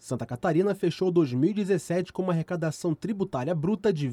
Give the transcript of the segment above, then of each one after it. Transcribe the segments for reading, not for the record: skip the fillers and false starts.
Santa Catarina fechou 2017 com uma arrecadação tributária bruta de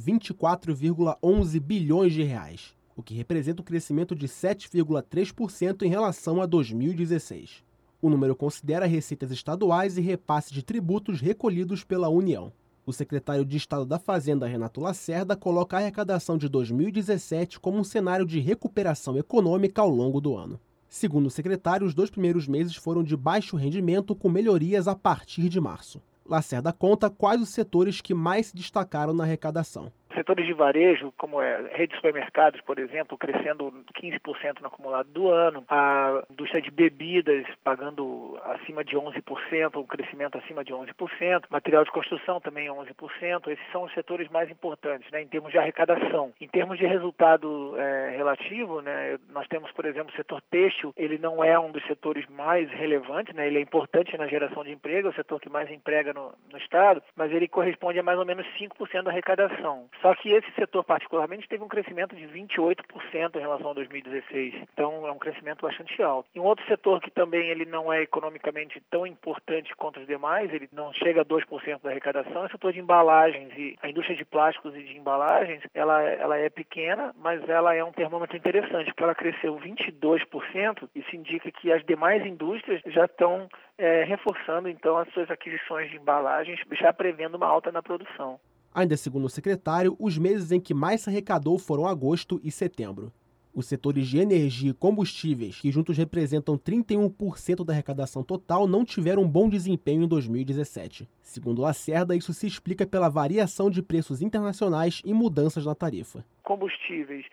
24,11 bilhões de reais, o que representa um crescimento de 7,3% em relação a 2016. O número considera receitas estaduais e repasse de tributos recolhidos pela União. O secretário de Estado da Fazenda, Renato Lacerda, coloca a arrecadação de 2017 como um cenário de recuperação econômica ao longo do ano. Segundo o secretário, os 2 primeiros meses foram de baixo rendimento, com melhorias a partir de março. Lacerda conta quais os setores que mais se destacaram na arrecadação. Setores de varejo, como rede de supermercados, por exemplo, crescendo 15% no acumulado do ano. A indústria de bebidas pagando acima de 11%, um crescimento acima de 11%. Material de construção também 11%. Esses são os setores mais importantes, né, em termos de arrecadação. Em termos de resultado relativo, né, nós temos, por exemplo, o setor têxtil. Ele não é um dos setores mais relevantes, né, ele é importante na geração de emprego, é o setor que mais emprega no Estado, mas ele corresponde a mais ou menos 5% da arrecadação. Só que esse setor particularmente teve um crescimento de 28% em relação a 2016. Então é um crescimento bastante alto. E um outro setor que também ele não é economicamente tão importante quanto os demais, ele não chega a 2% da arrecadação, é o setor de embalagens. E a indústria de plásticos e de embalagens, ela é pequena, mas ela é um termômetro interessante, porque ela cresceu 22%. Isso indica que as demais indústrias já estão reforçando então as suas aquisições de embalagens, já prevendo uma alta na produção. Ainda segundo o secretário, os meses em que mais se arrecadou foram agosto e setembro. Os setores de energia e combustíveis, que juntos representam 31% da arrecadação total, não tiveram um bom desempenho em 2017. Segundo Lacerda, isso se explica pela variação de preços internacionais e mudanças na tarifa. Combustíveis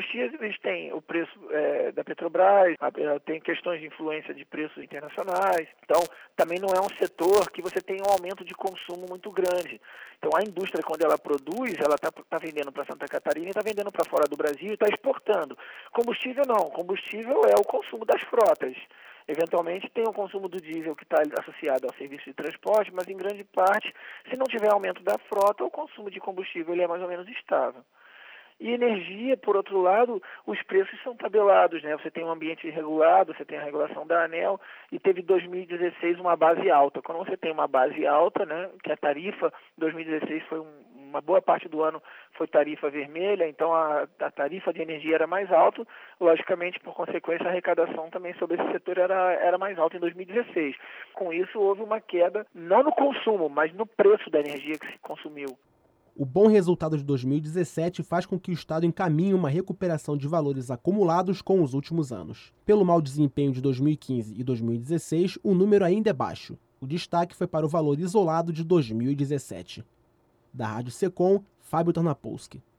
têm o preço da Petrobras, tem questões de influência de preços internacionais. Então, também não é um setor que você tem um aumento de consumo muito grande. Então, a indústria, quando ela produz, ela está vendendo para Santa Catarina e está vendendo para fora do Brasil e está exportando. Combustível não. Combustível é o consumo das frotas. Eventualmente tem o consumo do diesel que está associado ao serviço de transporte, mas em grande parte, se não tiver aumento da frota, o consumo de combustível ele é mais ou menos estável. E energia, por outro lado, os preços são tabelados, né? Você tem um ambiente regulado, você tem a regulação da ANEEL e teve 2016 uma base alta. Quando você tem uma base alta, né, que a tarifa 2016 foi uma boa parte do ano foi tarifa vermelha, então a tarifa de energia era mais alta, logicamente, por consequência, a arrecadação também sobre esse setor era mais alta em 2016. Com isso, houve uma queda, não no consumo, mas no preço da energia que se consumiu. O bom resultado de 2017 faz com que o Estado encaminhe uma recuperação de valores acumulados com os últimos anos. Pelo mau desempenho de 2015 e 2016, o número ainda é baixo. O destaque foi para o valor isolado de 2017. Da Rádio Secom, Fábio Tarnapolsky.